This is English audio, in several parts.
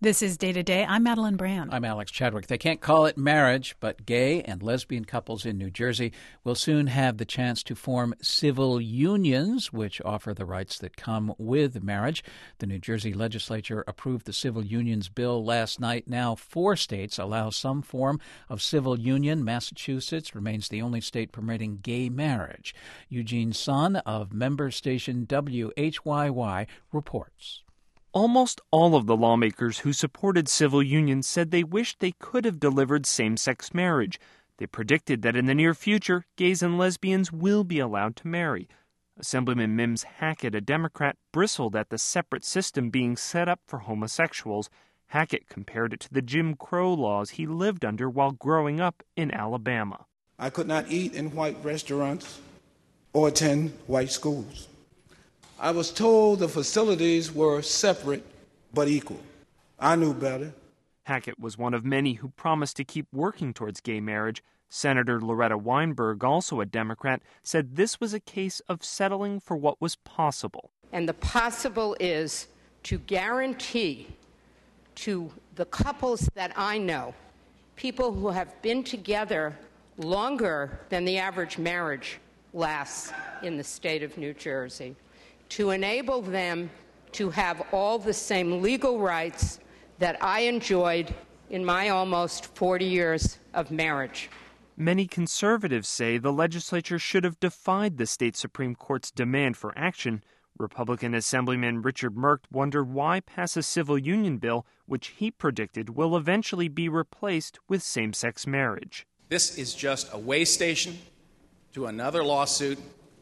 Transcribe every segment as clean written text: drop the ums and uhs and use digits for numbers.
This is Day to Day. I'm Madeline Brand. I'm Alex Chadwick. They can't call it marriage, but gay and lesbian couples in New Jersey will soon have the chance to form civil unions, which offer the rights that come with marriage. The New Jersey legislature approved the civil unions bill last night. Now 4 states allow some form of civil union. Massachusetts remains the only state permitting gay marriage. Eugene Son of member station WHYY reports. Almost all of the lawmakers who supported civil unions said they wished they could have delivered same-sex marriage. They predicted that in the near future, gays and lesbians will be allowed to marry. Assemblyman Mims Hackett, a Democrat, bristled at the separate system being set up for homosexuals. Hackett compared it to the Jim Crow laws he lived under while growing up in Alabama. I could not eat in white restaurants or attend white schools. I was told the facilities were separate but equal. I knew better. Hackett was one of many who promised to keep working towards gay marriage. Senator Loretta Weinberg, also a Democrat, said this was a case of settling for what was possible. And the possible is to guarantee to the couples that I know, people who have been together longer than the average marriage lasts in the state of New Jersey, to enable them to have all the same legal rights that I enjoyed in my almost 40 years of marriage. Many conservatives say the legislature should have defied the state Supreme Court's demand for action. Republican Assemblyman Richard Merck wondered why pass a civil union bill, which he predicted will eventually be replaced with same-sex marriage. This is just a way station to another lawsuit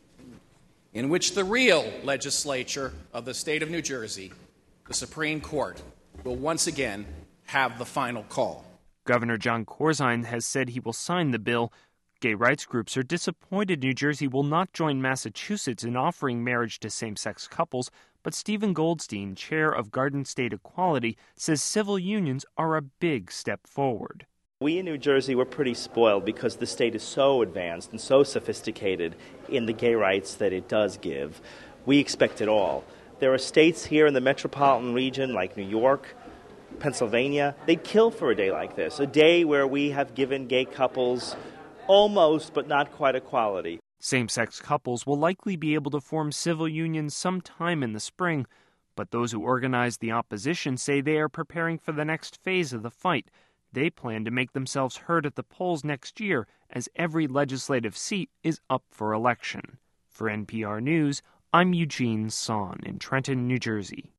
in which the real legislature of the state of New Jersey, the Supreme Court, will once again have the final call. Governor Jon Corzine has said he will sign the bill. Gay rights groups are disappointed New Jersey will not join Massachusetts in offering marriage to same-sex couples, but Stephen Goldstein, chair of Garden State Equality, says civil unions are a big step forward. We in New Jersey were pretty spoiled because the state is so advanced and so sophisticated in the gay rights that it does give. We expect it all. There are states here in the metropolitan region like New York, Pennsylvania. They'd kill for a day like this, a day where we have given gay couples almost but not quite equality. Same-sex couples will likely be able to form civil unions sometime in the spring, but those who organize the opposition say they are preparing for the next phase of the fight. They plan to make themselves heard at the polls next year as every legislative seat is up for election. For NPR News, I'm Eugene Son in Trenton, New Jersey.